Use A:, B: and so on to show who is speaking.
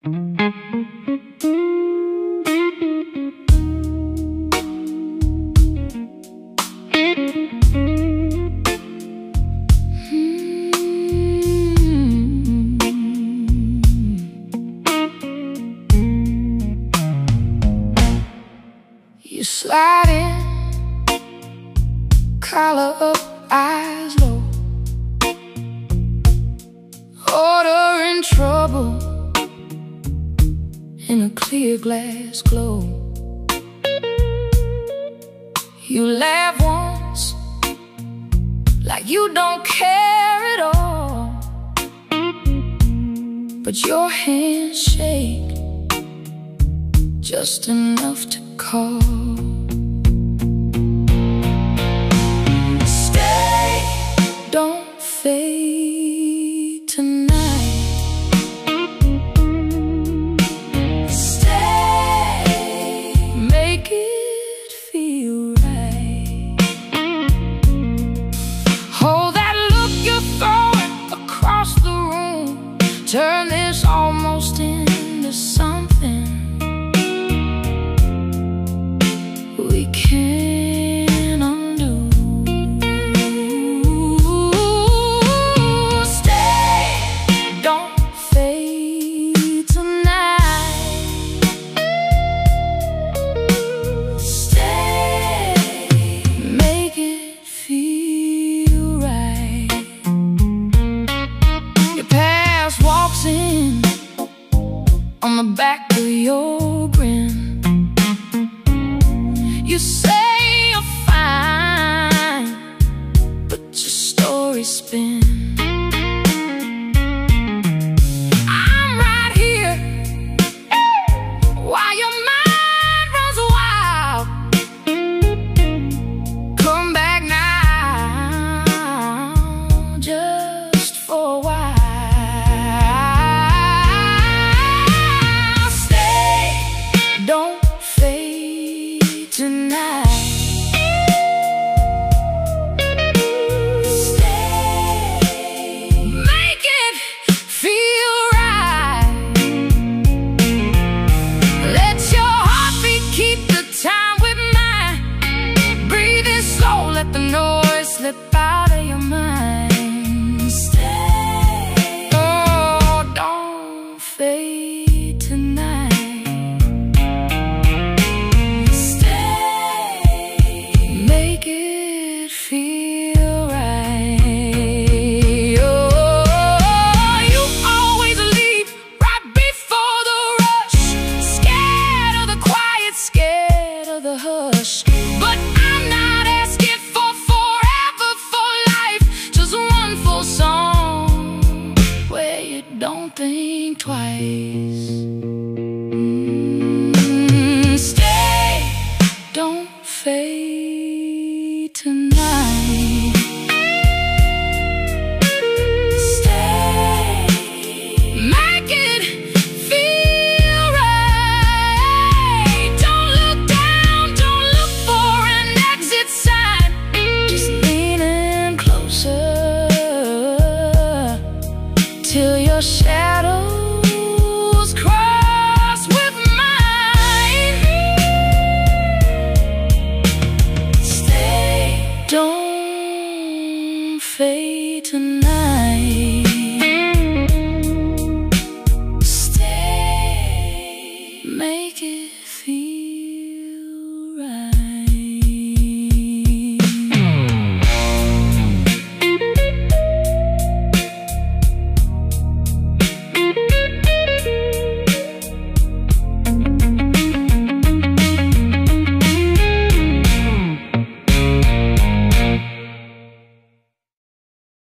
A: You slide in, collar up, eyes low, ordering trouble in a clear glass glow. You laugh once, like you don't care at all, but your hands shake just enough to call. Stay, don't fade tonight. Stay, make it feel right. Hold that look you're throwing across the room. Turn this almost into something we can't undo. Stay, don't fade tonight. Stay, make it feel right. Your past walks in on the back of your grin. You say you're fine, but your stories spin. I'm right here while your mind runs wild. Come back now, just for a while. Stay, don't fade tonight. Stay, make it feel right. Let your heartbeat keep the time with mine. Breathe in slow, let the noise slip out of your mind. Stay, oh, don't fade tonight. Make it feel right. Oh, you always leave right before the rush. Scared of the quiet, scared of the hush. But I'm not asking for forever, for life. Just one full song where you don't think twice. Stay, don't fade tonight. Stay, make it feel right. Don't look down, don't look for an exit sign. Just lean in closer till your shadows cross with mine. Stay, don't fade tonight. Stay, make it